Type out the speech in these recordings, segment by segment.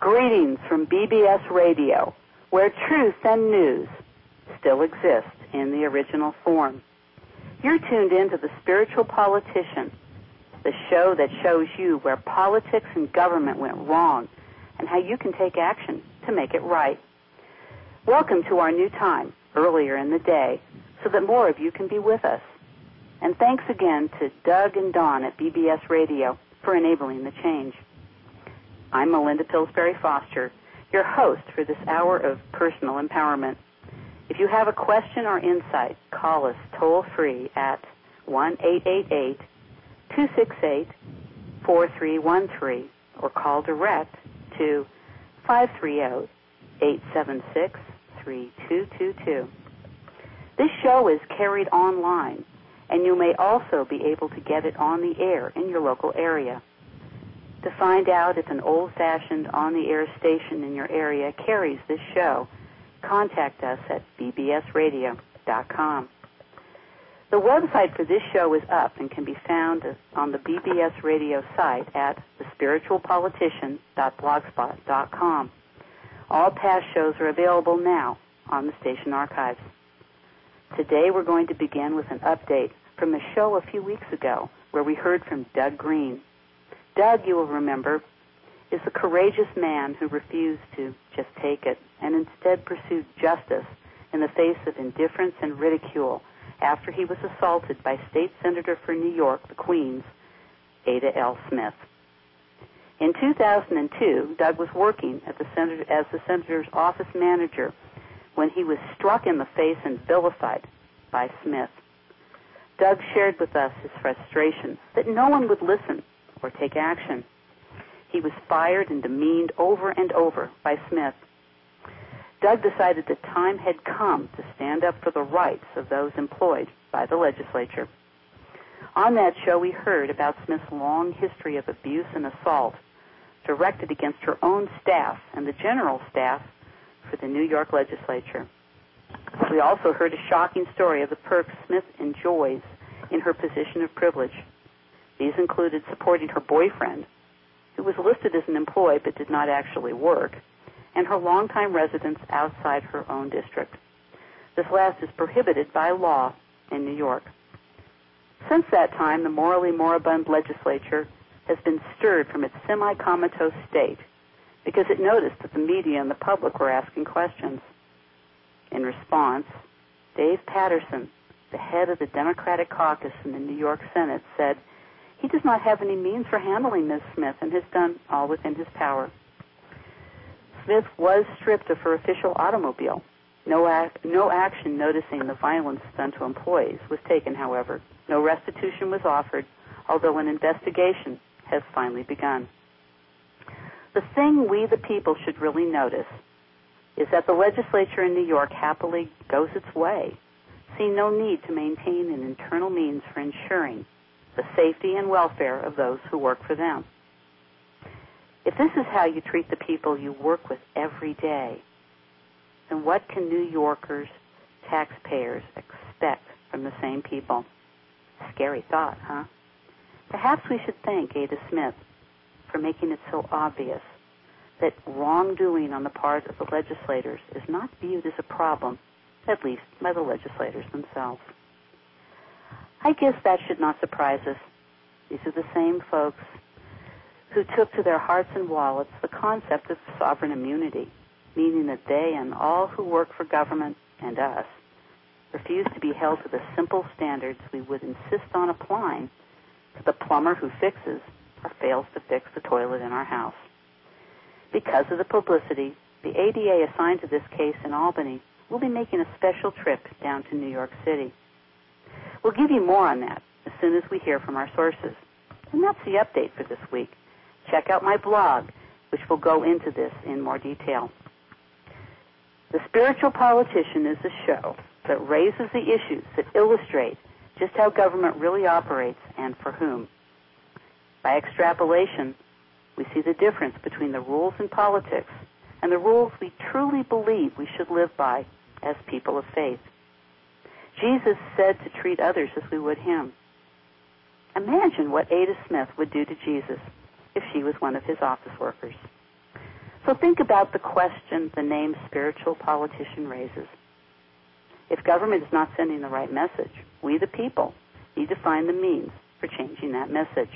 Greetings from BBS Radio, where truth and news still exist in the original form. You're tuned in to The Spiritual Politician, the show that shows you where politics and government went wrong and how you can take action to make it right. Welcome to our new time, earlier in the day, so that more of you can be with us. And thanks again to Doug and Don at BBS Radio for enabling the change. I'm Melinda Pillsbury Foster, your host for this hour of personal empowerment. If you have a question or insight, call us toll-free at 1-888-268-4313 or call direct to 530-876-3222. This show is carried online, and you may also be able to get it on the air in your local area. To find out if an old-fashioned on-the-air station in your area carries this show, contact us at bbsradio.com. The website for this show is up and can be found on the BBS Radio site at thespiritualpolitician.blogspot.com. All past shows are available now on the station archives. Today we're going to begin with an update from a show a few weeks ago where we heard from Doug Green. Doug, you will remember, is the courageous man who refused to just take it and instead pursued justice in the face of indifference and ridicule after he was assaulted by State Senator for New York, the Queen's, Ada L. Smith. In 2002, Doug was working as the senator's office manager when he was struck in the face and vilified by Smith. Doug shared with us his frustration that no one would listen or take action. He was fired and demeaned over and over by Smith. Doug decided the time had come to stand up for the rights of those employed by the legislature. On that show, we heard about Smith's long history of abuse and assault directed against her own staff and the general staff for the New York legislature. We also heard a shocking story of the perks Smith enjoys in her position of privilege. These included supporting her boyfriend, who was listed as an employee but did not actually work, and her longtime residence outside her own district. This last is prohibited by law in New York. Since that time, the morally moribund legislature has been stirred from its semi-comatose state because it noticed that the media and the public were asking questions. In response, Dave Patterson, the head of the Democratic caucus in the New York Senate, said he does not have any means for handling Ms. Smith and has done all within his power. Smith was stripped of her official automobile. No action noticing the violence done to employees was taken, however. No restitution was offered, although an investigation has finally begun. The thing we, the people, should really notice is that the legislature in New York happily goes its way, seeing no need to maintain an internal means for ensuring the safety and welfare of those who work for them. If this is how you treat the people you work with every day, then what can New Yorkers, taxpayers, expect from the same people? Scary thought, huh? Perhaps we should thank Ada Smith for making it so obvious that wrongdoing on the part of the legislators is not viewed as a problem, at least by the legislators themselves. I guess that should not surprise us. These are the same folks who took to their hearts and wallets the concept of sovereign immunity, meaning that they and all who work for government and us refuse to be held to the simple standards we would insist on applying to the plumber who fixes or fails to fix the toilet in our house. Because of the publicity, the ADA assigned to this case in Albany will be making a special trip down to New York City. We'll give you more on that as soon as we hear from our sources. And that's the update for this week. Check out my blog, which will go into this in more detail. The Spiritual Politician is a show that raises the issues that illustrate just how government really operates and for whom. By extrapolation, we see the difference between the rules in politics and the rules we truly believe we should live by as people of faith. Jesus said to treat others as we would him. Imagine what Ada Smith would do to Jesus if she was one of his office workers. So think about the question the name spiritual politician raises. If government is not sending the right message, we the people need to find the means for changing that message.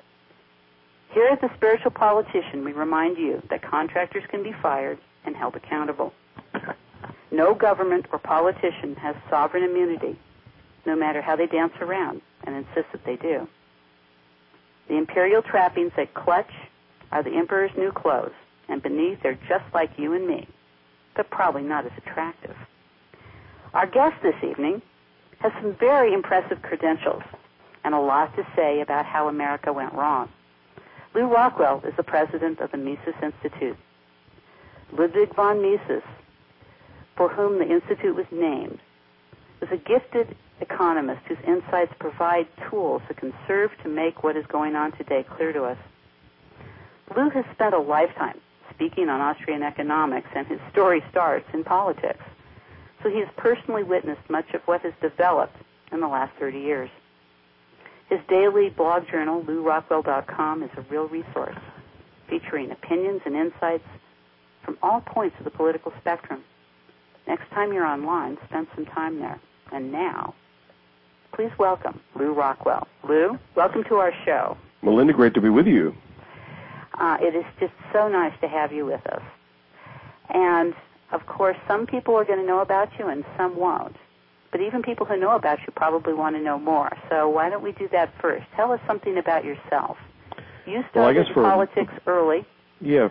Here at the Spiritual Politician, we remind you that contractors can be fired and held accountable. No government or politician has sovereign immunity, no matter how they dance around and insist that they do. The imperial trappings that clutch are the emperor's new clothes, and beneath they're just like you and me, but probably not as attractive. Our guest this evening has some very impressive credentials and a lot to say about how America went wrong. Lew Rockwell is the president of the Mises Institute. Ludwig von Mises, for whom the institute was named, was a gifted economist whose insights provide tools that can serve to make what is going on today clear to us. Lew has spent a lifetime speaking on Austrian economics, and his story starts in politics. So he has personally witnessed much of what has developed in the last 30 years. His daily blog journal, LewRockwell.com, is a real resource, featuring opinions and insights from all points of the political spectrum. Next time you're online, spend some time there. And now, please welcome Lew Rockwell. Lew, welcome to our show. Melinda, great to be with you. It is just so nice to have you with us. And, of course, some people are going to know about you and some won't. But even people who know about you probably want to know more. So why don't we do that first? Tell us something about yourself. You started politics early. Yeah,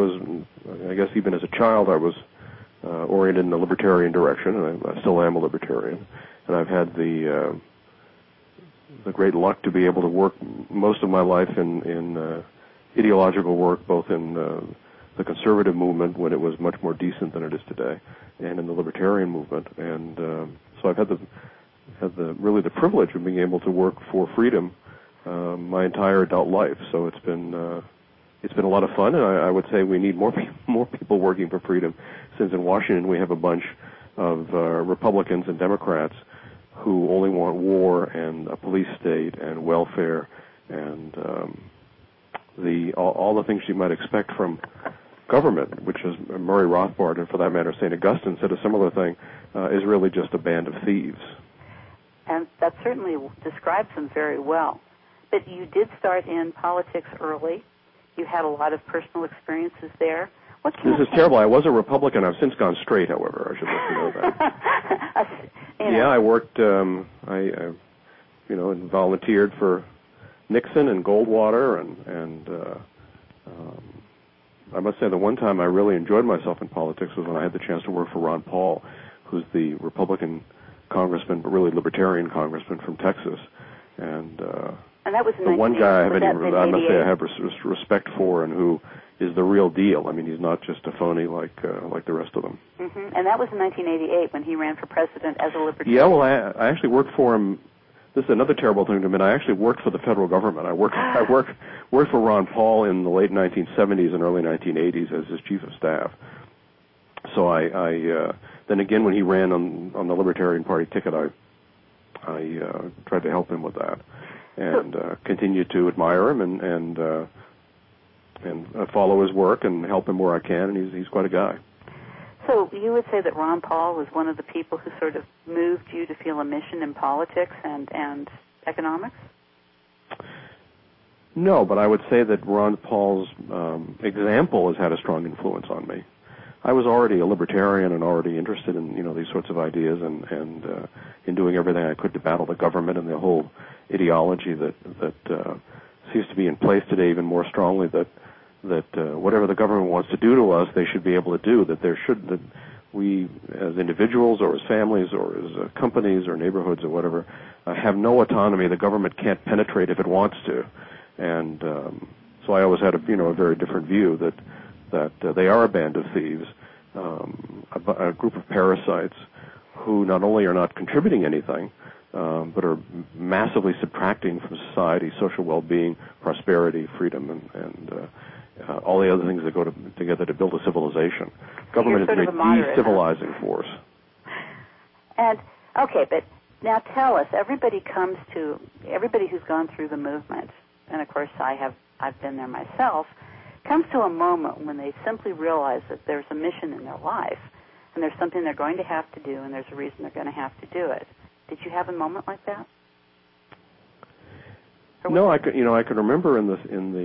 I guess even as a child, I was oriented in the libertarian direction, and I still am a libertarian. And I've had the great luck to be able to work most of my life in ideological work, both in the conservative movement when it was much more decent than it is today, and in the libertarian movement. And so I've had the privilege of being able to work for freedom my entire adult life. So it's been a lot of fun, and I would say we need more people working for freedom, since in Washington we have a bunch of Republicans and Democrats who only want war and a police state and welfare and all the things you might expect from government, which is Murray Rothbard, and for that matter St. Augustine said a similar thing, is really just a band of thieves. And that certainly describes them very well. But you did start in politics early. You had a lot of personal experiences there. This is terrible. I was a Republican. I've since gone straight, however. I should let you know that. Yeah, I worked, I volunteered for Nixon and Goldwater, and I must say the one time I really enjoyed myself in politics was when I had the chance to work for Ron Paul, who's the Republican congressman, but really libertarian congressman from Texas. And that was the one guy I must say I have respect for, and who is the real deal. I mean, he's not just a phony like the rest of them. Mm-hmm. And that was in 1988 when he ran for president as a libertarian. Yeah, well, I actually worked for him. This is another terrible thing to admit. I actually worked for the federal government. I worked for Ron Paul in the late 1970s and early 1980s as his chief of staff. So I then again when he ran on the Libertarian Party ticket, I tried to help him with that, and continue to admire him and follow his work and help him where I can. And he's quite a guy. So you would say that Ron Paul was one of the people who sort of moved you to feel a mission in politics and economics? No, but I would say that Ron Paul's example has had a strong influence on me. I was already a libertarian and already interested in these sorts of ideas and in doing everything I could to battle the government and the whole ideology that seems to be in place today even more strongly, that whatever the government wants to do to us, they should be able to do, that we as individuals or as families or as companies or neighborhoods or whatever have no autonomy. The government can't penetrate if it wants to. And so I always had a very different view that they are a band of thieves, a group of parasites who not only are not contributing anything, but are massively subtracting from society, social well-being, prosperity, freedom, and all the other things that go together to build a civilization. Government is a de-civilizing force. And, okay, but now tell us, everybody who's gone through the movement, and of course I've been there myself, comes to a moment when they simply realize that there's a mission in their life, and there's something they're going to have to do, and there's a reason they're going to have to do it. Did you have a moment like that? No, I could remember in the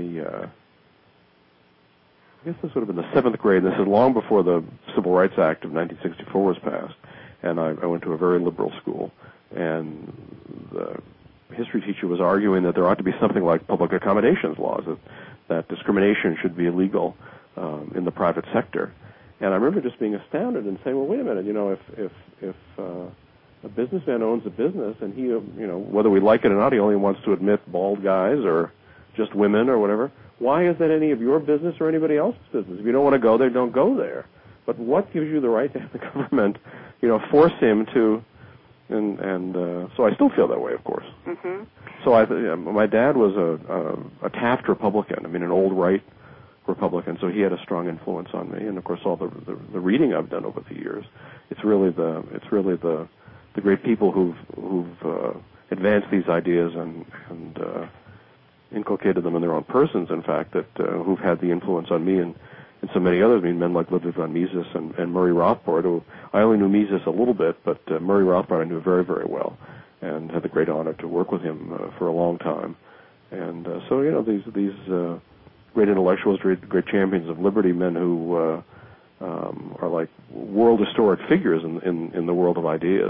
I guess this would have been the 7th grade. This is long before the Civil Rights Act of 1964 was passed, and I went to a very liberal school, and the history teacher was arguing that there ought to be something like public accommodations laws, that discrimination should be illegal in the private sector. And I remember just being astounded and saying, well, wait a minute, if a businessman owns a business and he, whether we like it or not, he only wants to admit bald guys or just women or whatever, why is that any of your business or anybody else's business? If you don't want to go there, don't go there. But what gives you the right to have the government, force him to, and so I still feel that way, of course. Mm-hmm. So my dad was a Taft Republican, an old right Republican, so he had a strong influence on me, and of course all the reading I've done over the years. It's really the great people who've advanced these ideas and inculcated them in their own persons, in fact, that who've had the influence on me and so many others. Men like Ludwig von Mises and Murray Rothbard, who I only knew Mises a little bit, but Murray Rothbard I knew very, very well, and had the great honor to work with him for a long time. And so these great intellectuals, great champions of liberty, men who are like world historic figures in the world of ideas.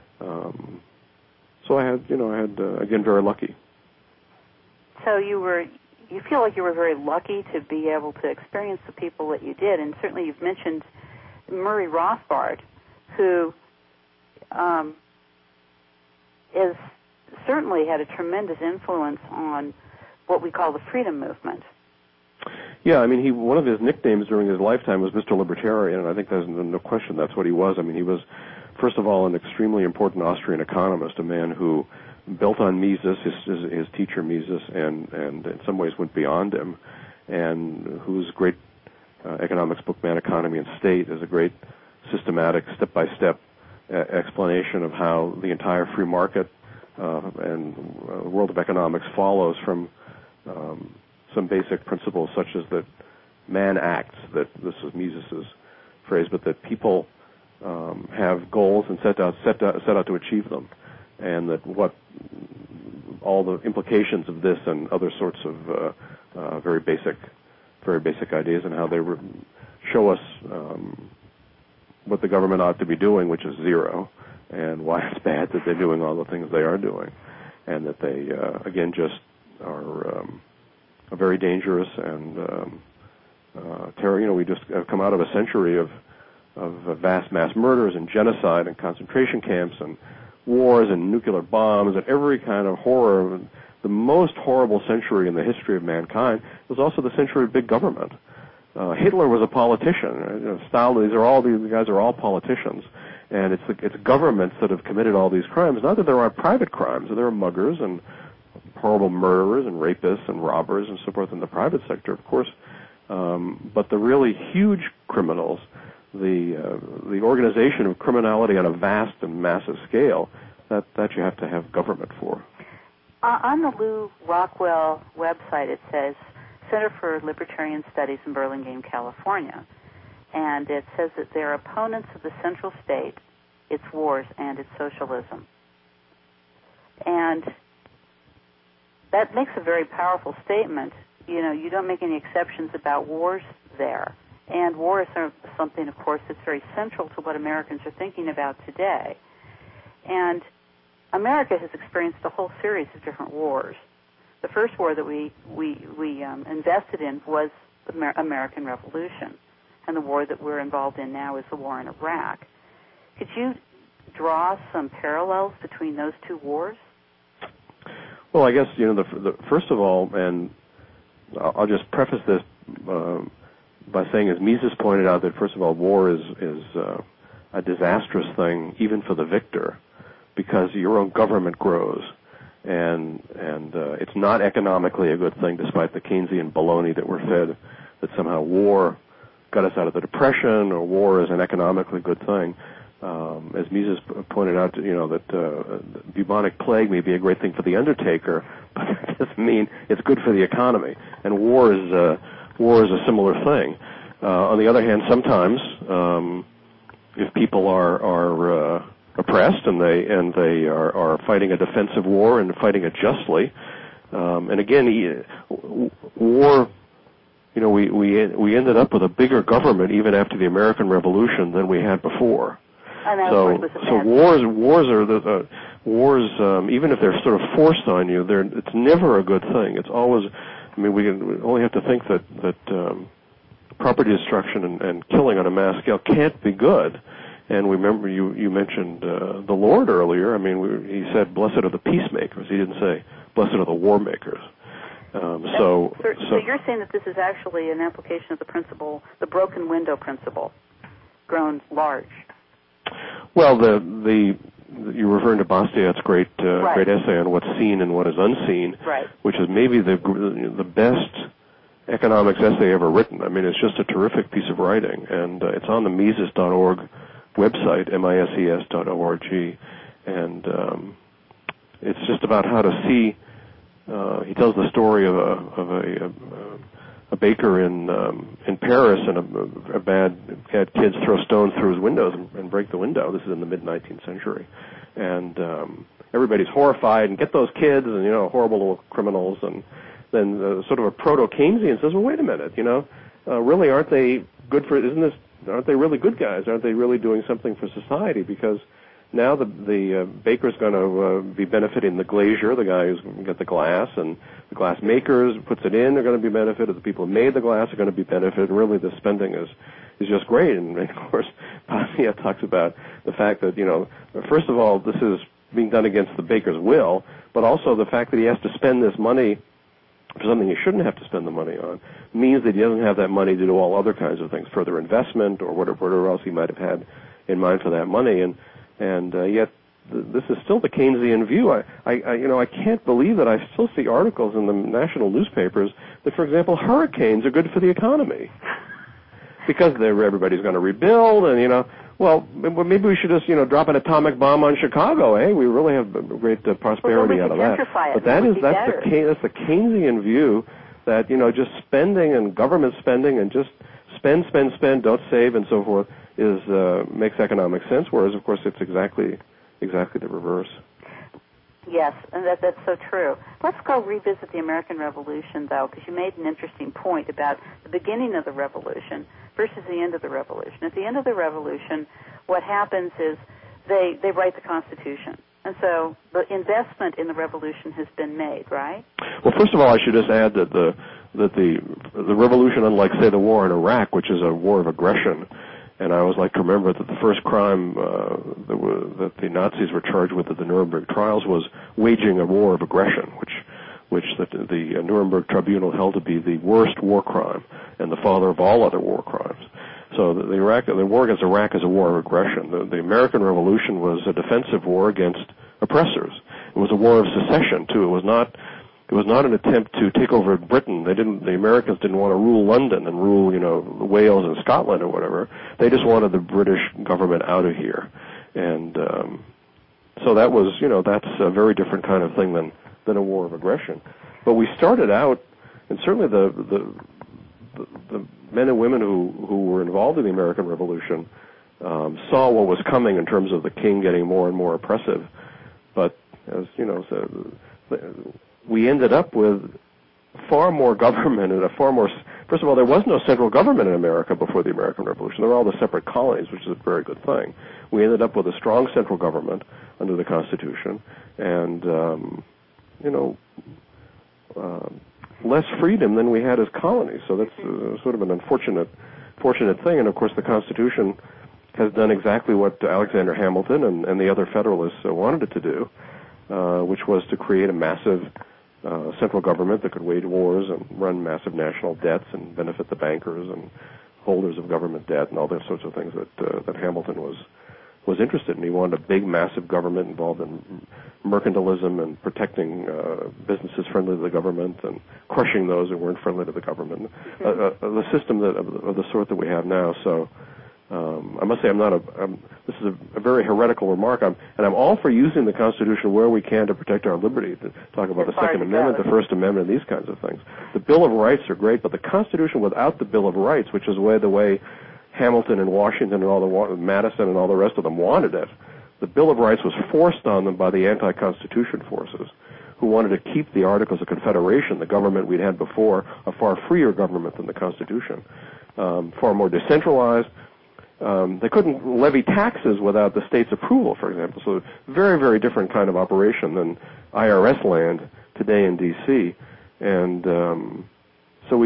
So I had again, very lucky. So you feel like you were very lucky to be able to experience the people that you did, and certainly you've mentioned Murray Rothbard, who is certainly had a tremendous influence on what we call the freedom movement. Yeah, one of his nicknames during his lifetime was Mr. Libertarian, and I think there's no question that's what he was. He was, first of all, an extremely important Austrian economist, a man who built on Mises, his teacher Mises, and in some ways went beyond him, and whose great economics book, Man, Economy, and State, is a great systematic, step-by-step explanation of how the entire free market and world of economics follows from some basic principles, such as that man acts, that this is Mises's phrase, but that people have goals and set out to achieve them, and that what all the implications of this and other sorts of very basic ideas, and how they show us what the government ought to be doing, which is zero, and why it's bad that they're doing all the things they are doing, and that they again just are very dangerous and terror. We just have come out of a century of vast mass murders and genocide and concentration camps and wars and nuclear bombs and every kind of horror. The most horrible century in the history of mankind was also the century of big government. Hitler was a politician. Stalin, these guys are all politicians, and it's governments that have committed all these crimes. Not that there aren't private crimes. There are muggers and horrible murderers and rapists and robbers and so forth in the private sector, of course. But the really huge criminals, the organization of criminality on a vast and massive scale, that you have to have government for. On the Lew Rockwell website, it says Center for Libertarian Studies in Burlingame, California. And it says that they're opponents of the central state, its wars, and its socialism. And that makes a very powerful statement. You don't make any exceptions about wars there. And wars are something, of course, that's very central to what Americans are thinking about today. And America has experienced a whole series of different wars. The first war that we invested in was the American Revolution, and the war that we're involved in now is the war in Iraq. Could you draw some parallels between those two wars? Well, I guess the first of all, and I'll just preface this by saying, as Mises pointed out, that first of all, war is a disastrous thing, even for the victor, because your own government grows, and it's not economically a good thing, despite the Keynesian baloney that we're fed, that somehow war got us out of the Depression, or war is an economically good thing. As Mises pointed out, that bubonic plague may be a great thing for the undertaker, but it doesn't mean it's good for the economy. And war war is a similar thing. On the other hand, sometimes if people are oppressed and they are fighting a defensive war and fighting it justly, and again, war. You know, we ended up with a bigger government even after the American Revolution than we had before. So wars are wars. Even if they're sort of forced on you, it's never a good thing. It's always. I mean, we only have to think that property destruction and killing on a mass scale can't be good. And remember, you mentioned the Lord earlier. I mean, he said, "Blessed are the peacemakers." He didn't say, "Blessed are the war makers." So you're saying that this is actually an application of the principle, the broken window principle, grown large. Well, you're referring to Bastiat's great essay on what's seen and what is unseen, which is maybe the best economics essay ever written. I mean, it's just a terrific piece of writing, and it's on the Mises.org website, mises.org, and it's just about how to see. He tells the story of a baker in Paris, and a bad kids throw stones through his windows and break the window. This is in the mid-19th century, and everybody's horrified and get those kids, and horrible little criminals. And then sort of a proto-Keynesian says, well, wait a minute, really aren't they good for? Aren't they really good guys? Aren't they really doing something for society? Because now the baker's going to be benefiting the glazier, the guy who's got the glass, and the glass makers puts it in, they're going to be benefited. The people who made the glass are going to be benefited. And really, the spending is just great. And of course, Bastiat talks about the fact that first of all, this is being done against the baker's will, but also the fact that he has to spend this money for something he shouldn't have to spend the money on means that he doesn't have that money to do all other kinds of things, further investment or whatever else he might have had in mind for that money. And yet, this is still the Keynesian view. I can't believe that I still see articles in the national newspapers that, for example, hurricanes are good for the economy because everybody's going to rebuild, and well, maybe we should just drop an atomic bomb on Chicago. Hey, we really have great prosperity out of that. But that's the Keynesian view that just spending and government spending and just spend, don't save, and so forth makes economic sense. Whereas, of course, it's exactly the reverse. Yes, and that's so true. Let's go revisit the American Revolution, though, because you made an interesting point about the beginning of the Revolution versus the end of the Revolution. At the end of the Revolution, what happens is they write the Constitution. And so the investment in the Revolution has been made, right? Well, first of all, I should just add that the Revolution, unlike, say, the war in Iraq, which is a war of aggression, and I always like to remember that the first crime that the Nazis were charged with at the Nuremberg trials was waging a war of aggression, which the Nuremberg Tribunal held to be the worst war crime and the father of all other war crimes. So the war against Iraq is a war of aggression. The American Revolution was a defensive war against oppressors. It was a war of secession too. It was not an attempt to take over Britain. The Americans didn't want to rule London and rule, Wales and Scotland or whatever. They just wanted the British government out of here. And so that was, that's a very different kind of thing than a war of aggression. But we started out, and certainly the men and women who were involved in the American Revolution saw what was coming in terms of the king getting more and more oppressive. But as we ended up with far more government and first of all, there was no central government in America before the American Revolution. There were all the separate colonies, which is a very good thing. We ended up with a strong central government under the Constitution and, less freedom than we had as colonies. So that's sort of an fortunate thing. And, of course, the Constitution has done exactly what Alexander Hamilton and the other Federalists wanted it to do, which was to create a massive central government that could wage wars and run massive national debts and benefit the bankers and holders of government debt and all those sorts of things that Hamilton was interested in. He wanted a big, massive government involved in mercantilism and protecting businesses friendly to the government and crushing those who weren't friendly to the government. The system of the sort that we have now. So I must say this is a very heretical remark, and I'm all for using the Constitution where we can to protect our liberty, to talk about the Second Amendment, the First Amendment, these kinds of things. The Bill of Rights are great, but the Constitution without the Bill of Rights, which is the way Hamilton and Washington and Madison and all the rest of them wanted it, the Bill of Rights was forced on them by the anti-Constitution forces, who wanted to keep the Articles of Confederation, the government we'd had before, a far freer government than the Constitution, far more decentralized. They couldn't levy taxes without the state's approval, for example. So very, very different kind of operation than IRS land today in D.C. And so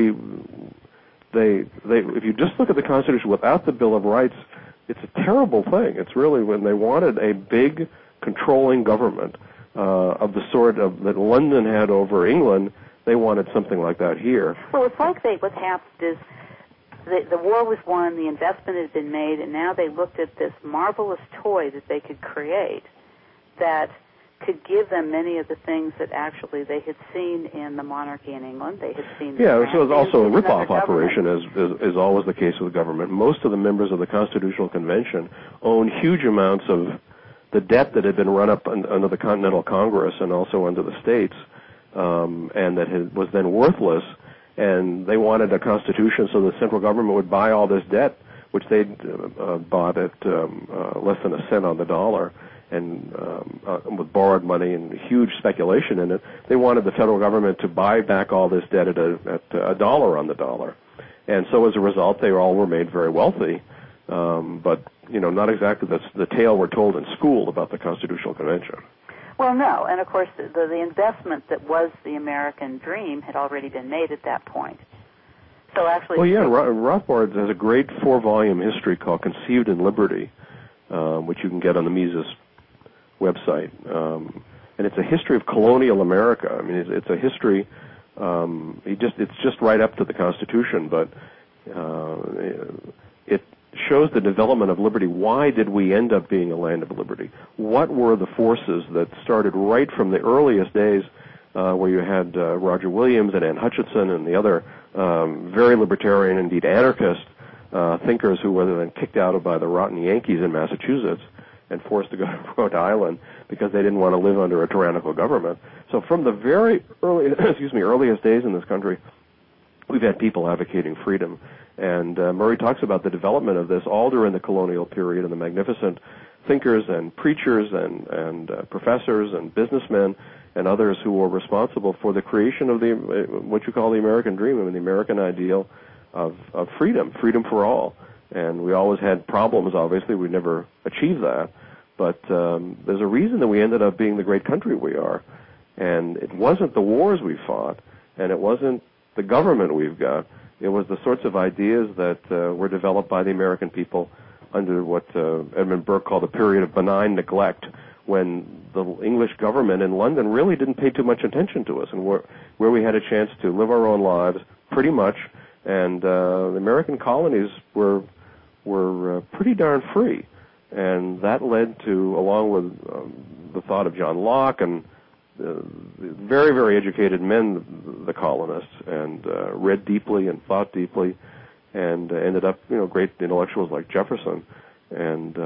if you just look at the Constitution without the Bill of Rights, it's a terrible thing. It's really when they wanted a big controlling government of the sort that London had over England, they wanted something like that here. Well, it's like what happened is the war was won, the investment had been made, and now they looked at this marvelous toy that they could create that could give them many of the things that actually they had seen in the monarchy in England. They had seen. Yeah, so it's also a rip-off operation, as is always the case with government. Most of the members of the Constitutional Convention own huge amounts of the debt that had been run up under the Continental Congress and also under the states, and that was then worthless. And they wanted a constitution so the central government would buy all this debt, which they'd bought at less than a cent on the dollar, and with borrowed money and huge speculation in it. They wanted the federal government to buy back all this debt at a dollar on the dollar. And so as a result, they all were made very wealthy, but not exactly the tale we're told in school about the Constitutional Convention. Well, no, and of course the investment that was the American dream had already been made at that point. So actually, well, yeah, Rothbard has a great 4-volume history called "Conceived in Liberty," which you can get on the Mises website, and it's a history of colonial America. I mean, it's a history. It's just right up to the Constitution, but it shows the development of liberty. Why did we end up being a land of liberty? What were the forces that started right from the earliest days, where you had Roger Williams and Anne Hutchinson and the other very libertarian, indeed anarchist thinkers who were then kicked out by the rotten Yankees in Massachusetts and forced to go to Rhode Island because they didn't want to live under a tyrannical government. So from the very earliest days in this country, we've had people advocating freedom. And Murray talks about the development of this all during the colonial period and the magnificent thinkers and preachers and professors and businessmen and others who were responsible for the creation of what you call the American dream, I mean, the American ideal of freedom for all. And we always had problems, obviously. We never achieved that. But there's a reason that we ended up being the great country we are. And it wasn't the wars we fought, and it wasn't the government we've got. It was the sorts of ideas that were developed by the American people under what Edmund Burke called a period of benign neglect, when the English government in London really didn't pay too much attention to us, and where we had a chance to live our own lives pretty much, and the American colonies were pretty darn free. And that led to, along with the thought of John Locke and very, very educated men, the colonists, and read deeply and thought deeply, and ended up, great intellectuals like Jefferson. And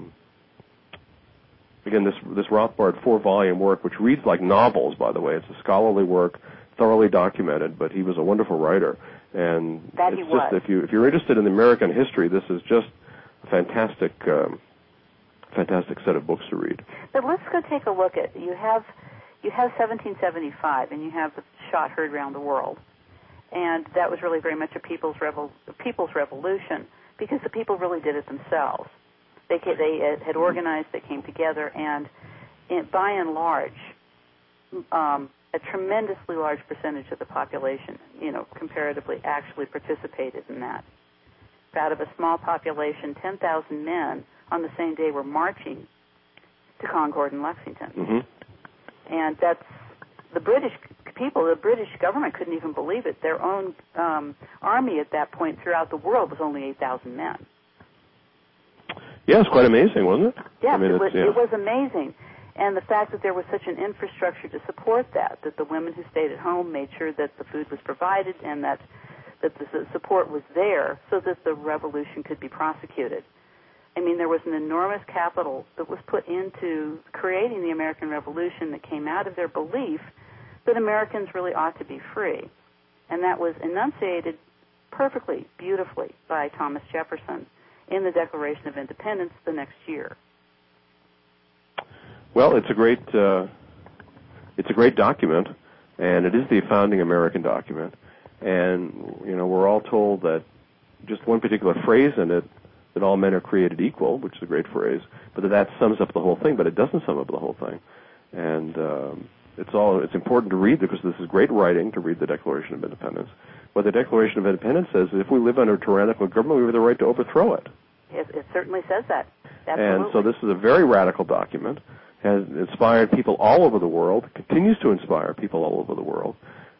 again, this Rothbard 4-volume work, which reads like novels, by the way, it's a scholarly work, thoroughly documented, but he was a wonderful writer. And that it's just, if you're interested in American history, this is just a fantastic set of books to read. But let's go take a look at, you have 1775, and you have the shot heard around the world. And that was really very much a people's revolution, because the people really did it themselves. They had organized, they came together, and by and large, a tremendously large percentage of the population, comparatively, actually participated in that. Out of a small population, 10,000 men on the same day were marching to Concord and Lexington. Mm-hmm. And that's the British people, the British government couldn't even believe it. Their own army at that point throughout the world was only 8,000 men. Yeah, it's quite amazing, wasn't it? Yes, it was amazing. And the fact that there was such an infrastructure to support that the women who stayed at home made sure that the food was provided and that that the support was there so that the revolution could be prosecuted. I mean, there was an enormous capital that was put into creating the American Revolution that came out of their belief that Americans really ought to be free. And that was enunciated perfectly, beautifully by Thomas Jefferson in the Declaration of Independence the next year. Well, it's a great document, and it is the founding American document. And, you know, we're all told that just one particular phrase in it, that all men are created equal, which is a great phrase, but that sums up the whole thing, but it doesn't sum up the whole thing. And it's important to read, because this is great writing, to read the Declaration of Independence. What the Declaration of Independence says is if we live under a tyrannical government, we have the right to overthrow it. It certainly says that. Absolutely. And so this is a very radical document, has inspired people all over the world, continues to inspire people all over the world.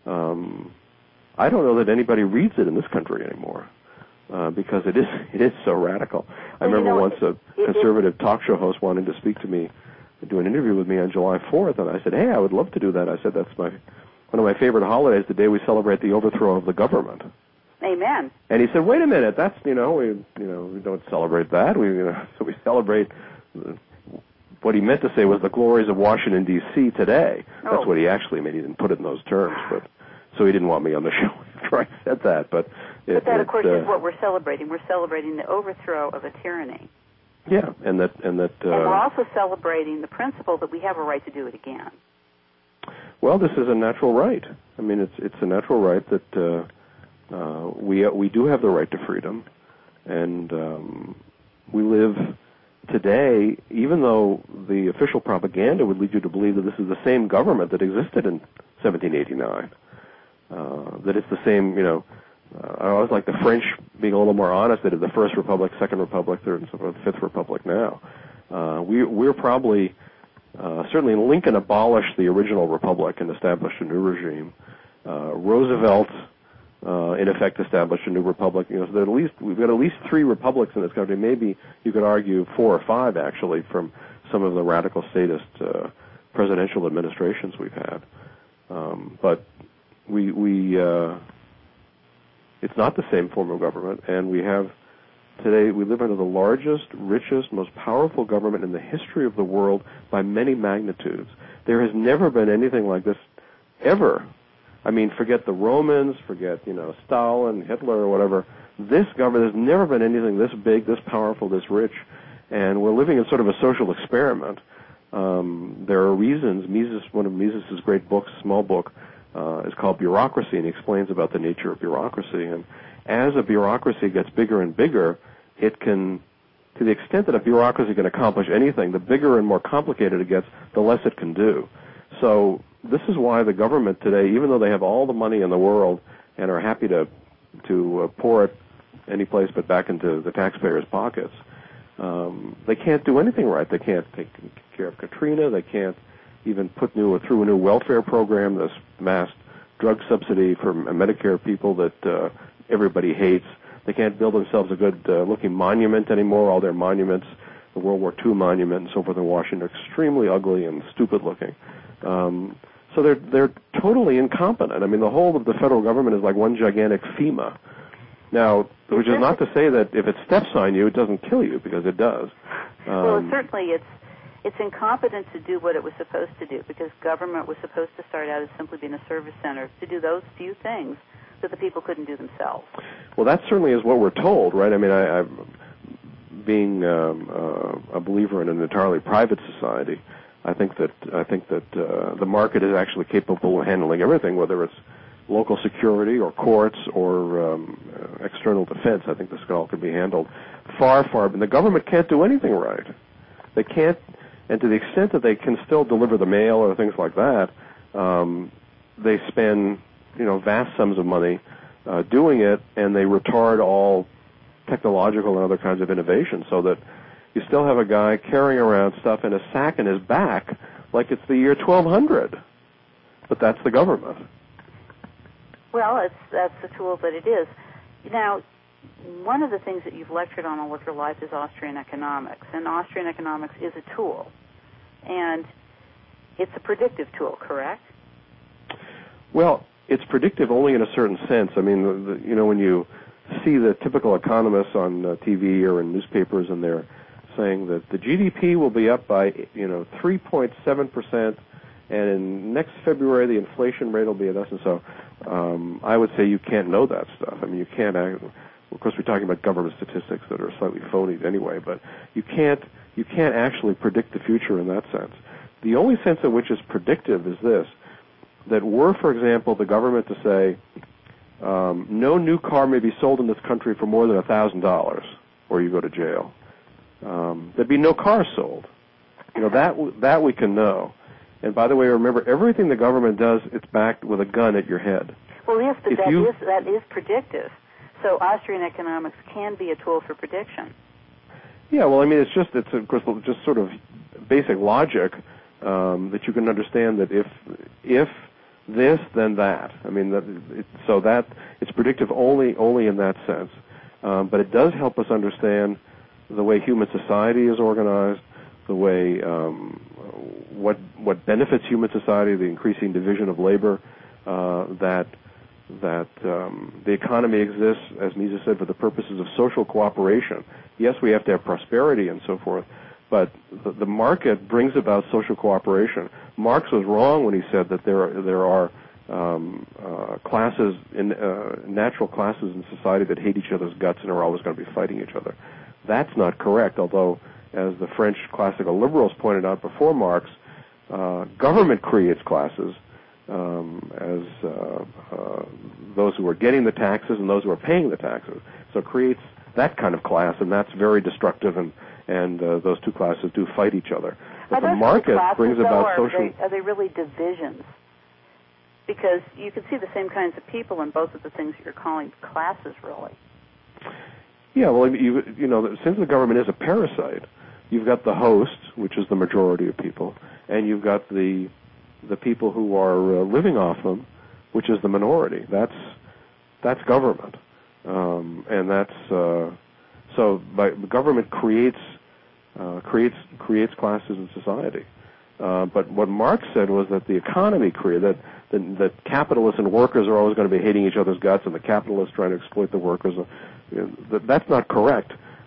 I don't know that anybody reads it in this country anymore. Because it is so radical. I remember once a conservative talk show host wanted to speak to me, do an interview with me on July 4th, and I said, hey, I would love to do that. I said, that's one of my favorite holidays, the day we celebrate the overthrow of the government. Amen. And he said, wait a minute, that's, we don't celebrate that. So we celebrate, what he meant to say was the glories of Washington, D.C. today. Oh. That's what he actually meant. He didn't put it in those terms, but so he didn't want me on the show after I said that. But that, of course, is what we're celebrating. We're celebrating the overthrow of a tyranny. Yeah, and we're also celebrating the principle that we have a right to do it again. Well, this is a natural right. I mean, it's a natural right that we do have the right to freedom, and we live today, even though the official propaganda would lead you to believe that this is the same government that existed in 1789, that it's the same, I always like the French being a little more honest. They did the First Republic, Second Republic, Third and so forth, Fifth Republic now. We're probably, certainly Lincoln abolished the original republic and established a new regime. Roosevelt, in effect, established a new republic. So that we've got at least 3 republics in this country. Maybe you could argue 4 or 5, actually, from some of the radical statist presidential administrations we've had. But it's not the same form of government, and we live under the largest, richest, most powerful government in the history of the world by many magnitudes. There has never been anything like this, ever. I mean, forget the Romans, forget, Stalin, Hitler, or whatever. This government, there's never been anything this big, this powerful, this rich, and we're living in sort of a social experiment. There are reasons. One of Mises's great books, small book, is called Bureaucracy, and he explains about the nature of bureaucracy. And as a bureaucracy gets bigger and bigger, it can, to the extent that a bureaucracy can accomplish anything, the bigger and more complicated it gets, the less it can do. So this is why the government today, even though they have all the money in the world and are happy to pour it any place but back into the taxpayers' pockets, they can't do anything right. They can't take care of Katrina. They can't even put through a new welfare program, this mass drug subsidy for Medicare people that everybody hates. They can't build themselves a good-looking monument anymore. All their monuments, the World War II monument and so forth in Washington, are extremely ugly and stupid-looking. So they're totally incompetent. I mean, the whole of the federal government is like one gigantic FEMA. Now, which is not to say that if it steps on you, it doesn't kill you, because it does. Well, certainly it's incompetent to do what it was supposed to do, because government was supposed to start out as simply being a service center to do those few things that the people couldn't do themselves. Well, that certainly is what we're told, right? I mean, I being a believer in an entirely private society, I think that the market is actually capable of handling everything, whether it's local security or courts or external defense. I think this all can be handled far, and the government can't do anything right. They can't, and to the extent that they can still deliver the mail or things like that, they spend vast sums of money doing it, and they retard all technological and other kinds of innovation, so that you still have a guy carrying around stuff in a sack in his back like it's the year 1200. But that's the government. Well, that's the tool that it is. Now, one of the things that you've lectured on all of your life is Austrian economics, and Austrian economics is a tool, and it's a predictive tool, correct? Well, it's predictive only in a certain sense. I mean, when you see the typical economists on TV or in newspapers, and they're saying that the GDP will be up by 3.7%, and in next February the inflation rate will be this, and so I would say you can't know that stuff. I mean, you can't. Of course, we're talking about government statistics that are slightly phony anyway, but you can't actually predict the future in that sense. The only sense in which it's predictive is this: that were, for example, the government to say, no new car may be sold in this country for more than $1,000, or you go to jail. There'd be no cars sold. That we can know. And by the way, remember, everything the government does, it's backed with a gun at your head. Well, yes, but that is predictive. So Austrian economics can be a tool for prediction. Yeah, well, I mean, it's of course just sort of basic logic that you can understand that if this, then that. I mean, it's predictive only in that sense. But it does help us understand the way human society is organized, the way what benefits human society, the increasing division of labor, that the economy exists, as Mises said, for the purposes of social cooperation. Yes, we have to have prosperity and so forth, but the market brings about social cooperation. Marx was wrong when he said that there are classes, natural classes in society that hate each other's guts and are always going to be fighting each other. That's not correct, although, as the French classical liberals pointed out before Marx, government creates classes as those who are getting the taxes and those who are paying the taxes. So it creates that kind of class, and that's very destructive, and those two classes do fight each other. But the market brings about social... Are they really divisions? Because you can see the same kinds of people in both of the things you're calling classes, really. Yeah, well, since the government is a parasite, you've got the host, which is the majority of people, and you've got the people who are living off them, which is the minority. That's government, and that's so. Government creates classes in society. But what Marx said was that the economy created that capitalists and workers are always going to be hating each other's guts, and the capitalists trying to exploit the workers. That's not correct.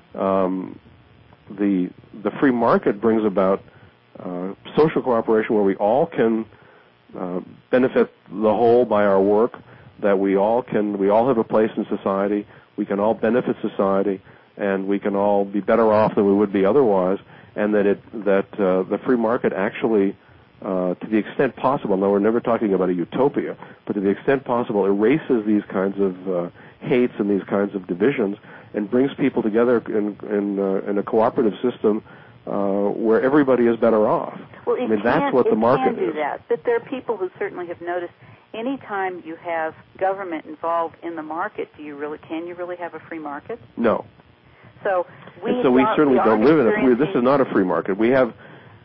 The free market brings about social cooperation where we all can benefit the whole by our work. That we all have a place in society. We can all benefit society, and we can all be better off than we would be otherwise. And that the free market actually, to the extent possible, now we're never talking about a utopia, but to the extent possible, erases these kinds of hates and these kinds of divisions, and brings people together in a cooperative system where everybody is better off. Well, that's what the market is. It can do that, but there are people who certainly have noticed. Anytime you have government involved in the market, can you really have a free market? No. So we certainly don't live in a free. This is not a free market. We have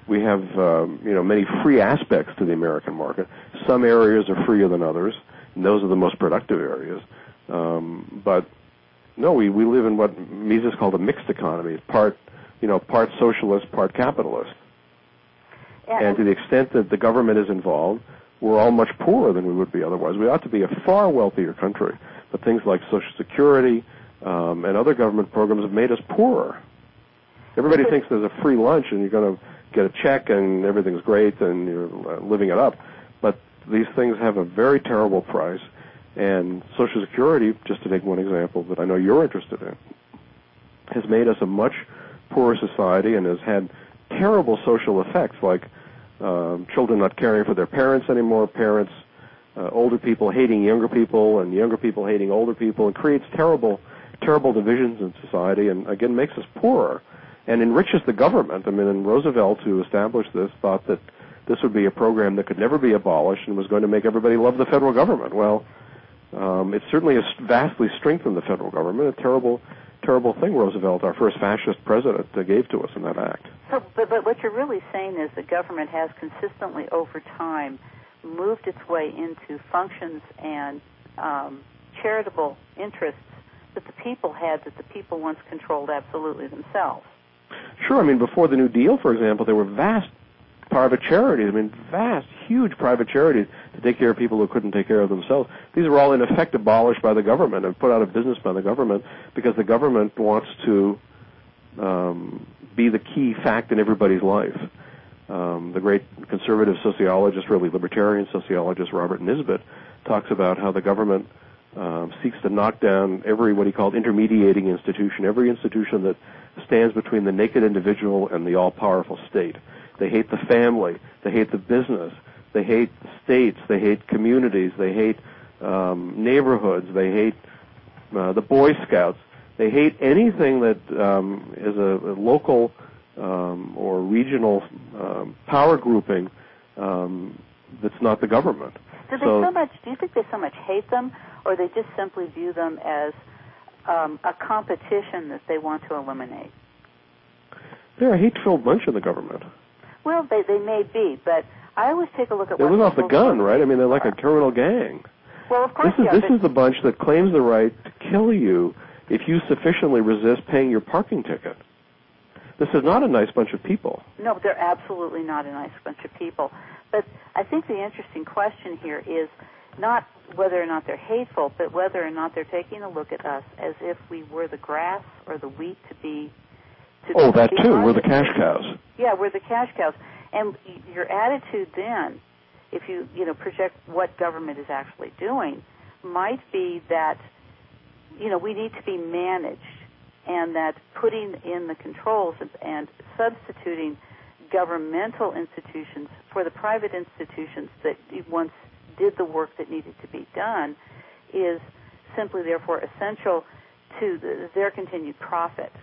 many free aspects to the American market. Some areas are freer than others, and those are the most productive areas. But no, we live in what Mises called a mixed economy. Part socialist, part capitalist. And to the extent that the government is involved, we're all much poorer than we would be otherwise. We ought to be a far wealthier country, but things like Social Security and other government programs have made us poorer. Everybody thinks there's a free lunch and you're going to get a check and everything's great and you're living it up. But these things have a very terrible price. And Social Security, just to take one example that I know you're interested in, has made us a much poorer society and has had terrible social effects like children not caring for their parents anymore, older people hating younger people, and younger people hating older people, and creates terrible divisions in society, and again makes us poorer and enriches the government. I mean, and Roosevelt, who established this, thought that this would be a program that could never be abolished and was going to make everybody love the federal government. Well, it certainly has vastly strengthened the federal government. A terrible thing Roosevelt, our first fascist president, gave to us in that act. So, but what you're really saying is the government has consistently over time moved its way into functions and charitable interests that the people had, that the people once controlled absolutely themselves. Sure. I mean, before the New Deal, for example, there were vast private charities. I mean, vast, huge private charities to take care of people who couldn't take care of themselves. These were all in effect abolished by the government and put out of business by the government because the government wants to be the key fact in everybody's life. The great conservative sociologist, really libertarian sociologist, Robert Nisbet, talks about how the government seeks to knock down every what he called intermediating institution, every institution that stands between the naked individual and the all-powerful state. They hate the family. They hate the business. They hate states. They hate communities. They hate neighborhoods. They hate the Boy Scouts. They hate anything that is a local or regional power grouping that's not the government. Do you think they so much hate them, or they just simply view them as a competition that they want to eliminate? They're a hate-filled bunch in the government. Well, they may be, but I always take a look at they live off the gun, right? I mean, they're like a criminal gang. Well, of course, this is the bunch that claims the right to kill you if you sufficiently resist paying your parking ticket. This is not a nice bunch of people. No, they're absolutely not a nice bunch of people. But I think the interesting question here is not whether or not they're hateful, but whether or not they're taking a look at us as if we were the grass or the wheat to be. That too. We're the cash cows. Yeah, we're the cash cows. And your attitude then, if you project what government is actually doing, might be that we need to be managed, and that putting in the controls and substituting governmental institutions for the private institutions that once did the work that needed to be done is simply, therefore, essential to their continued profit.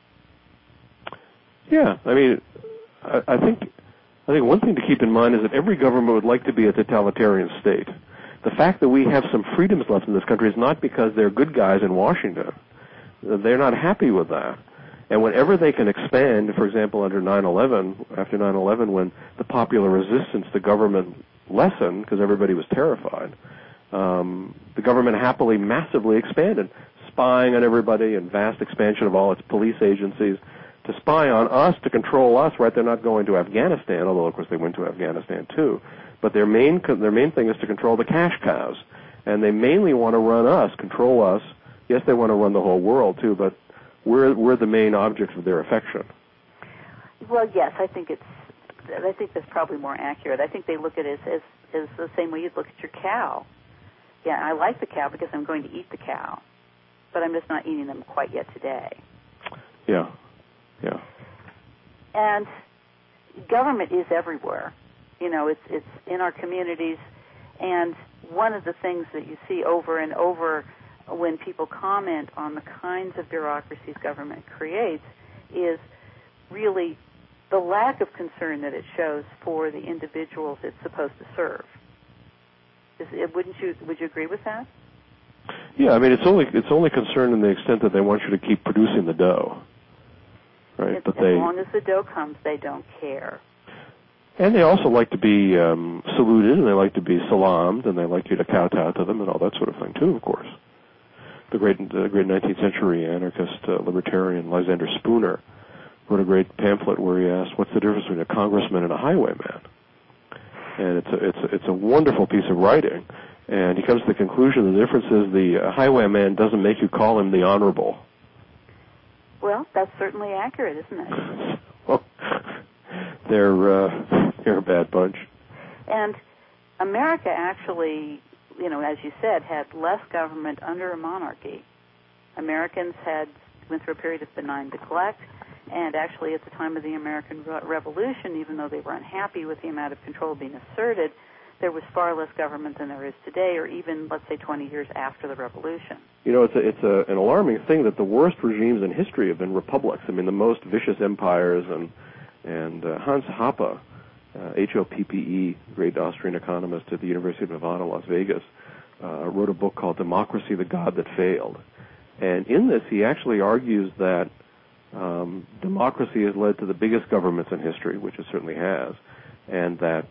Yeah, I mean, I think one thing to keep in mind is that every government would like to be a totalitarian state. The fact that we have some freedoms left in this country is not because they're good guys in Washington. They're not happy with that. And whenever they can expand, for example, after 9/11, when the popular resistance to government lessened because everybody was terrified, the government happily massively expanded, spying on everybody and vast expansion of all its police agencies to spy on us, to control us, right? They're not going to Afghanistan, although, of course, they went to Afghanistan, too. But their main thing is to control the cash cows. And they mainly want to run us, control us. Yes, they want to run the whole world, too, but we're the main object of their affection. Well, yes, I think that's probably more accurate. I think they look at it as the same way you'd look at your cow. Yeah, I like the cow because I'm going to eat the cow, but I'm just not eating them quite yet today. Yeah. And government is everywhere. It's in our communities, and one of the things that you see over and over when people comment on the kinds of bureaucracies government creates is really the lack of concern that it shows for the individuals it's supposed to serve. Would you agree with that? Yeah, I mean it's only concerned in the extent that they want you to keep producing the dough. Right? As long as the dough comes, they don't care. And they also like to be saluted, and they like to be salamed, and they like you to kowtow to them, and all that sort of thing too, of course. The great 19th century anarchist libertarian Lysander Spooner wrote a great pamphlet where he asked, "What's the difference between a congressman and a highwayman?" And it's a wonderful piece of writing. And he comes to the conclusion the difference is the highwayman doesn't make you call him the honorable. Well, that's certainly accurate, isn't it? Well, they're a bad bunch. And America actually, as you said, had less government under a monarchy. Americans went through a period of benign neglect, and actually at the time of the American Revolution, even though they were unhappy with the amount of control being asserted, there was far less government than there is today, or even, let's say, 20 years after the Revolution. It's an alarming thing that the worst regimes in history have been republics. I mean, the most vicious empires, and Hans Hoppe, Hoppe, great Austrian economist at the University of Nevada, Las Vegas, wrote a book called Democracy, the God That Failed. And in this, he actually argues that democracy has led to the biggest governments in history, which it certainly has, and that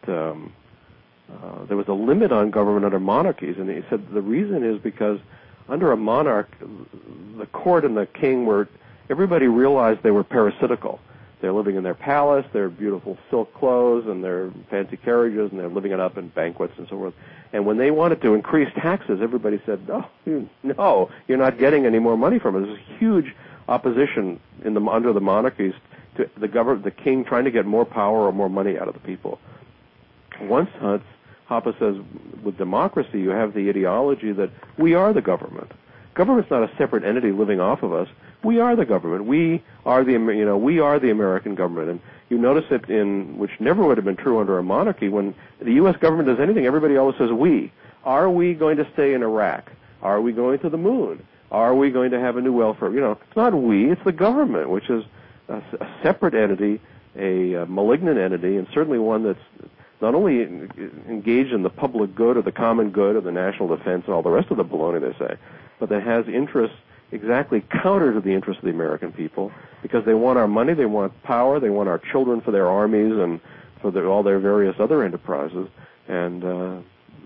there was a limit on government under monarchies. And he said the reason is because under a monarch, the court and the king everybody realized they were parasitical. They're living in their palace, their beautiful silk clothes, and their fancy carriages, and they're living it up in banquets and so forth. And when they wanted to increase taxes, everybody said, no, you're not getting any more money from it. There's a huge opposition under the monarchies to the king trying to get more power or more money out of the people. Once Hoppe says, with democracy, you have the ideology that we are the government. Government's not a separate entity living off of us. We are the government. We are the American government. And you notice it which never would have been true under a monarchy. When the U.S. government does anything, everybody always says we. Are we going to stay in Iraq? Are we going to the moon? Are we going to have a new welfare? It's not we, it's the government, which is a separate entity, a malignant entity, and certainly one that's not only engaged in the public good or the common good or the national defense and all the rest of the baloney they say, but that has interests exactly counter to the interests of the American people, because they want our money, they want power, they want our children for their armies and for all their various other enterprises. And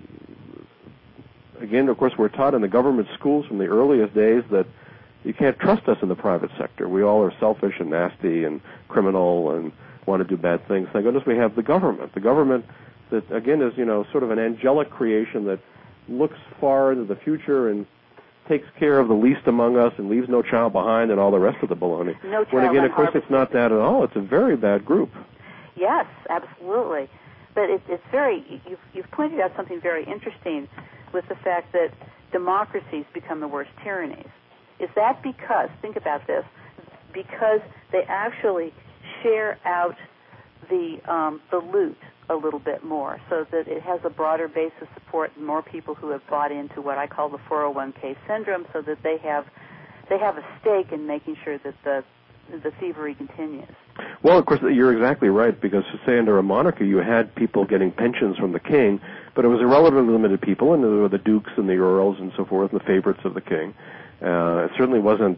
again, of course, we're taught in the government schools from the earliest days that you can't trust us in the private sector. We all are selfish and nasty and criminal and want to do bad things. Thank goodness we have the government. The government that, again, is, sort of an angelic creation that looks far into the future and takes care of the least among us and leaves no child behind and all the rest of the baloney. No child when, again, of course, it's not that at all. It's a very bad group. Yes, absolutely. But it's very, you've pointed out something very interesting with the fact that democracies become the worst tyrannies. Is that because, think about this, because they actually share out the loot a little bit more, so that it has a broader base of support and more people who have bought into what I call the 401k syndrome, so that they have a stake in making sure that the thievery continues. Well, of course, you're exactly right, because, say, under a monarchy, you had people getting pensions from the king, but it was a relatively limited people, and there were the dukes and the earls and so forth, and the favorites of the king. It certainly wasn't,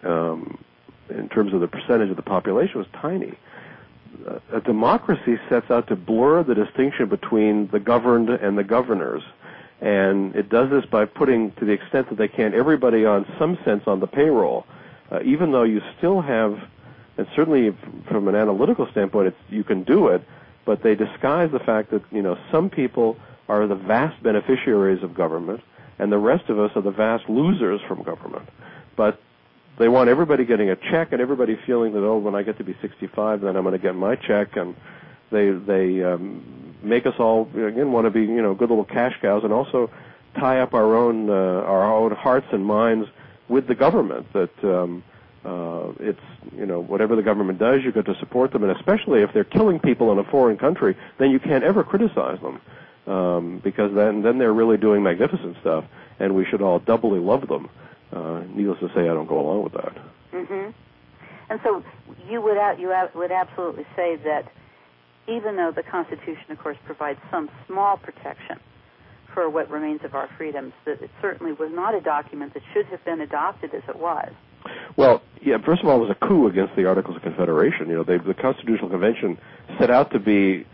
in terms of the percentage of the population, it was tiny. A democracy sets out to blur the distinction between the governed and the governors. And it does this by putting, to the extent that they can, everybody on some sense on the payroll, even though you still have, and certainly from an analytical standpoint, you can do it, but they disguise the fact that, some people are the vast beneficiaries of government, and the rest of us are the vast losers from government. But they want everybody getting a check and everybody feeling that, when I get to be 65, then I'm going to get my check, and they make us all, again, want to be, good little cash cows, and also tie up our own hearts and minds with the government, that it's, whatever the government does, you get to support them, and especially if they're killing people in a foreign country, then you can't ever criticize them, because then they're really doing magnificent stuff, and we should all doubly love them. Needless to say, I don't go along with that. Mm-hmm. And so you would absolutely say that even though the Constitution, of course, provides some small protection for what remains of our freedoms, that it certainly was not a document that should have been adopted as it was. Well, yeah, first of all, it was a coup against the Articles of Confederation. The Constitutional Convention set out to be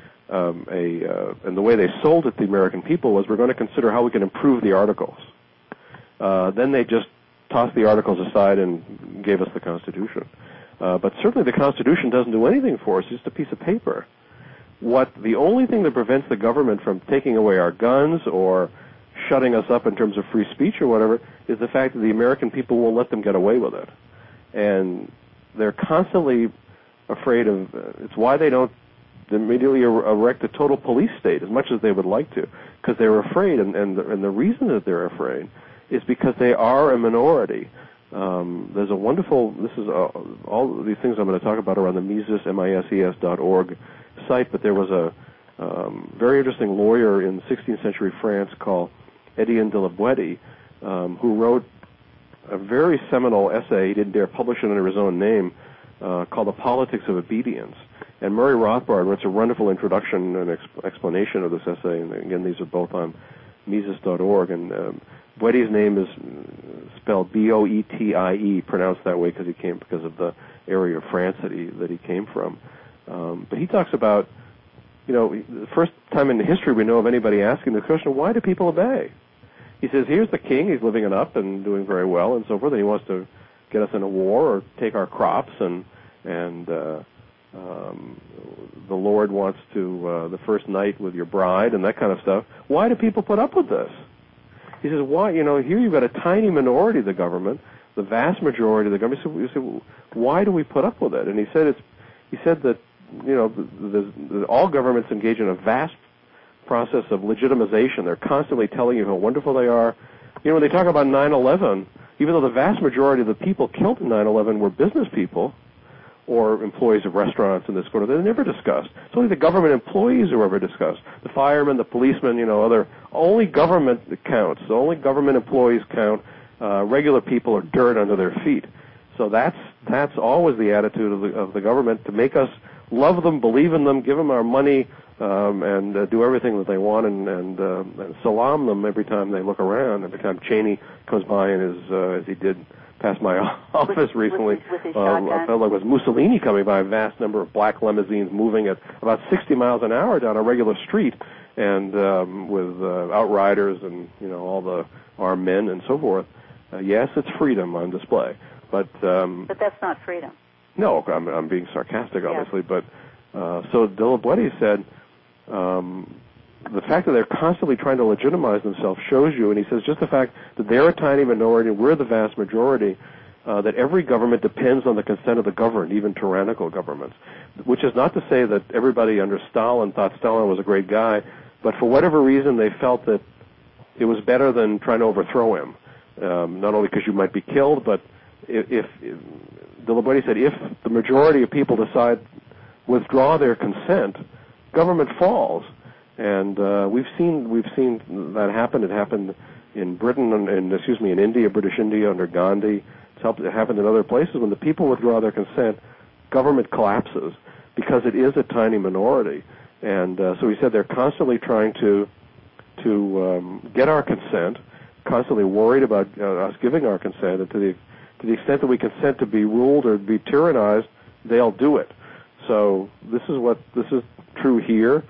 and the way they sold it to the American people was, we're going to consider how we can improve the Articles. Then they just tossed the Articles aside and gave us the Constitution. But certainly the Constitution doesn't do anything for us. It's just a piece of paper. The only thing that prevents the government from taking away our guns or shutting us up in terms of free speech or whatever is the fact that the American people won't let them get away with it. And they're constantly afraid of, it's why they don't immediately erect a total police state as much as they would like to, because they're afraid, and the reason that they're afraid is because they are a minority. There's a wonderful, all these things I'm going to talk about are on the Mises, MISES.org site, but there was a very interesting lawyer in 16th century France called Étienne de la Boétie, who wrote a very seminal essay. He didn't dare publish it under his own name, called The Politics of Obedience. And Murray Rothbard writes a wonderful introduction and explanation of this essay, and again, these are both on Mises.org, and Boétie's name is spelled Boetie, pronounced that way because of the area of France that he came from. But he talks about, the first time in history we know of anybody asking the question, why do people obey? He says, here's the king, he's living it up and doing very well and so forth, and he wants to get us in a war or take our crops and the Lord wants to the first night with your bride and that kind of stuff. Why do people put up with this? He says, why? Here you've got a tiny minority of the government, the vast majority of the government. You say, why do we put up with it? And he said that all governments engage in a vast process of legitimization. They're constantly telling you how wonderful they are. When they talk about 9/11, even though the vast majority of the people killed in 9/11 were business people or employees of restaurants and this sort of thing, they're never discussed. It's only the government employees who are ever discussed. The firemen, the policemen, only government counts. So only government employees count. Regular people are dirt under their feet. So that's always the attitude of the government, to make us love them, believe in them, give them our money, and do everything that they want, and salam them every time they look around. Every time Cheney comes by as he did past my office recently, with his I felt like it was Mussolini coming by, a vast number of black limousines moving at about 60 miles an hour down a regular street, and with outriders and all the armed men and so forth. Yes, it's freedom on display, but that's not freedom. No, I'm being sarcastic, obviously, yes. But so De La Boetie said, the fact that they're constantly trying to legitimize themselves shows you, and he says just the fact that they're a tiny minority, we're the vast majority, that every government depends on the consent of the governed, even tyrannical governments, which is not to say that everybody under Stalin thought Stalin was a great guy, but for whatever reason they felt that it was better than trying to overthrow him, not only because you might be killed, but if De La Boetie said if the majority of people decide withdraw their consent, government falls. And we've seen that happen. It happened in Britain in India, British India under Gandhi. It happened in other places. When the people withdraw their consent, government collapses because it is a tiny minority. And so he said they're constantly trying to get our consent, constantly worried about us giving our consent, and to the extent that we consent to be ruled or be tyrannized, they'll do it. So this is true here.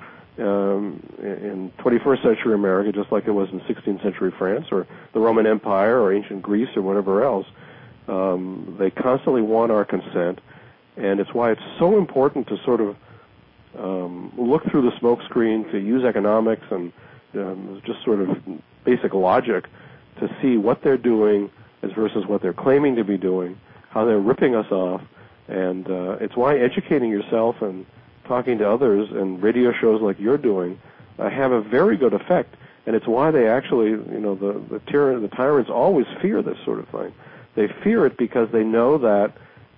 In 21st century America, just like it was in 16th century France or the Roman Empire or ancient Greece or whatever else, they constantly want our consent, and it's why it's so important to sort of look through the smoke screen, to use economics and just sort of basic logic to see what they're doing as versus what they're claiming to be doing, how they're ripping us off, and it's why educating yourself and talking to others and radio shows like you're doing have a very good effect, and it's why they actually, the tyrants always fear this sort of thing. They fear it because they know that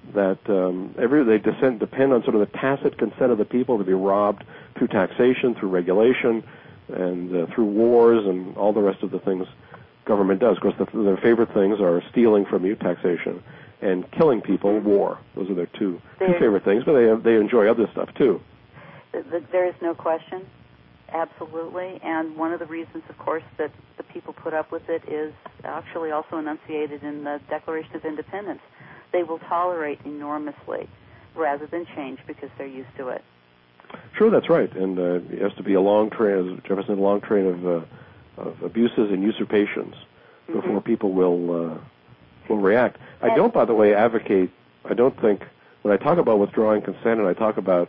they depend on sort of the tacit consent of the people to be robbed through taxation, through regulation, and through wars and all the rest of the things government does. Of course, their favorite things are stealing from you, taxation, and killing people, war. Those are their two favorite things, but they enjoy other stuff too. There is no question, absolutely. And one of the reasons, of course, that the people put up with it is actually also enunciated in the Declaration of Independence. They will tolerate enormously rather than change because they're used to it. Sure, that's right. And it has to be a long train, as Jefferson said, a long train of abuses and usurpations before people will react. I don't, by the way, advocate, I don't think, when I talk about withdrawing consent and I talk about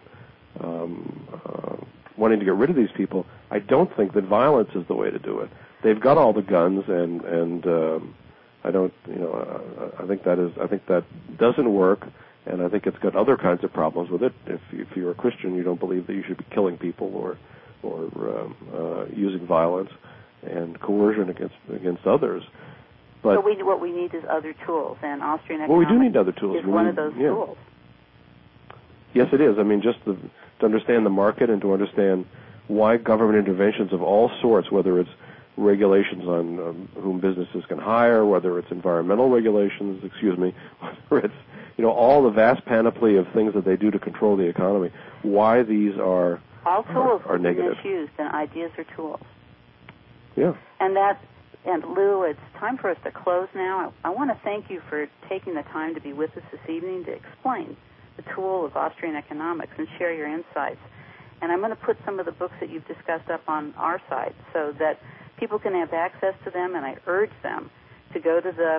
wanting to get rid of these people, I don't think that violence is the way to do it. They've got all the guns, and I don't, I think that doesn't work, and I think it's got other kinds of problems with it. If you're a Christian, you don't believe that you should be killing people or using violence and coercion against others. But so what we need is other tools, and Austrian economics we do need other tools. Is one of those tools. Yes, it is. I mean, just to understand the market and to understand why government interventions of all sorts, whether it's regulations on whom businesses can hire, whether it's environmental regulations, whether it's all the vast panoply of things that they do to control the economy, why these are all tools are negative. Misused, and ideas are tools. Yeah. And Lou, it's time for us to close now. I want to thank you for taking the time to be with us this evening to explain the tool of Austrian economics and share your insights. And I'm going to put some of the books that you've discussed up on our site so that people can have access to them, and I urge them to go to the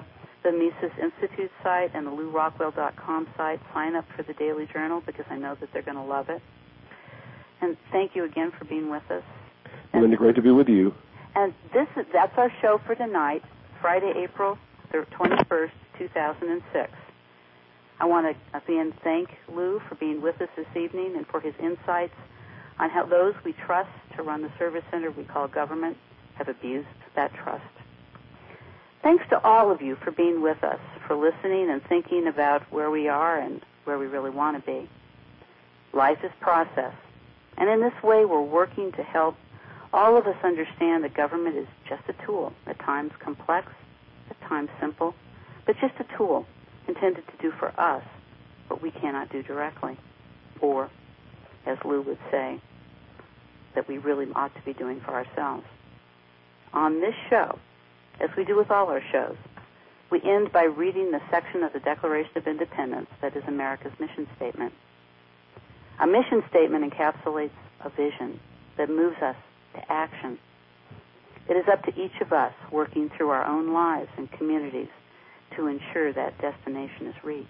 the Mises Institute site and the LouRockwell.com site. Sign up for the Daily Journal because I know that they're going to love it. And thank you again for being with us. Linda, great to be with you. And that's our show for tonight, Friday, April 21st, 2006. I want to again thank Lou for being with us this evening and for his insights on how those we trust to run the service center we call government have abused that trust. Thanks to all of you for being with us, for listening and thinking about where we are and where we really want to be. Life is process, and in this way we're working to help all of us understand that government is just a tool, at times complex, at times simple, but just a tool intended to do for us what we cannot do directly, or, as Lou would say, that we really ought to be doing for ourselves. On this show, as we do with all our shows, we end by reading the section of the Declaration of Independence that is America's mission statement. A mission statement encapsulates a vision that moves us to action. It is up to each of us working through our own lives and communities to ensure that destination is reached.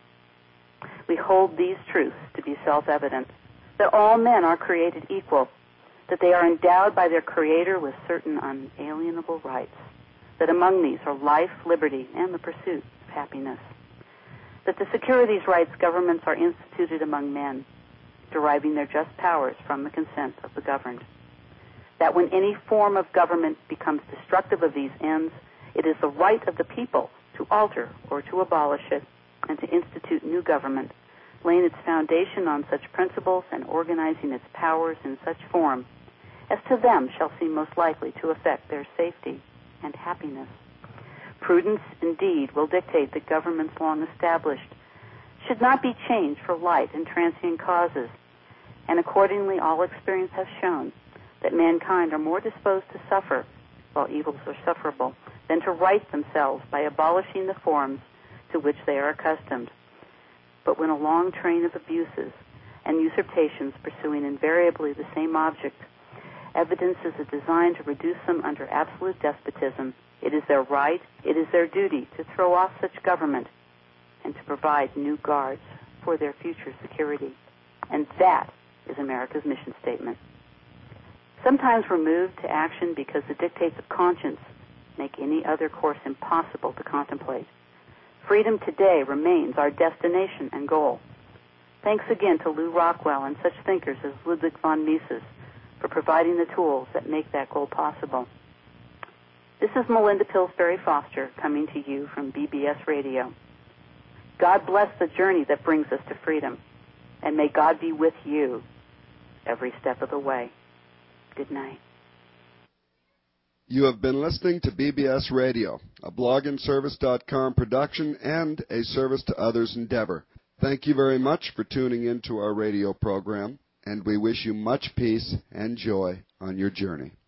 We hold these truths to be self-evident, that all men are created equal, that they are endowed by their Creator with certain unalienable rights, that among these are life, liberty, and the pursuit of happiness, that to secure these rights governments are instituted among men, deriving their just powers from the consent of the governed, that when any form of government becomes destructive of these ends, it is the right of the people to alter or to abolish it and to institute new government, laying its foundation on such principles and organizing its powers in such form as to them shall seem most likely to affect their safety and happiness. Prudence, indeed, will dictate that governments long established should not be changed for light and transient causes, and accordingly all experience has shown that mankind are more disposed to suffer, while evils are sufferable, than to right themselves by abolishing the forms to which they are accustomed. But when a long train of abuses and usurpations pursuing invariably the same object evidences a design to reduce them under absolute despotism, it is their right, it is their duty to throw off such government and to provide new guards for their future security. And that is America's mission statement. Sometimes we're moved to action because the dictates of conscience make any other course impossible to contemplate. Freedom today remains our destination and goal. Thanks again to Lew Rockwell and such thinkers as Ludwig von Mises for providing the tools that make that goal possible. This is Melinda Pillsbury Foster coming to you from BBS Radio. God bless the journey that brings us to freedom, and may God be with you every step of the way. Good night. You have been listening to BBS Radio, a blogandservice.com production and a service to others endeavor. Thank you very much for tuning in to our radio program, and we wish you much peace and joy on your journey.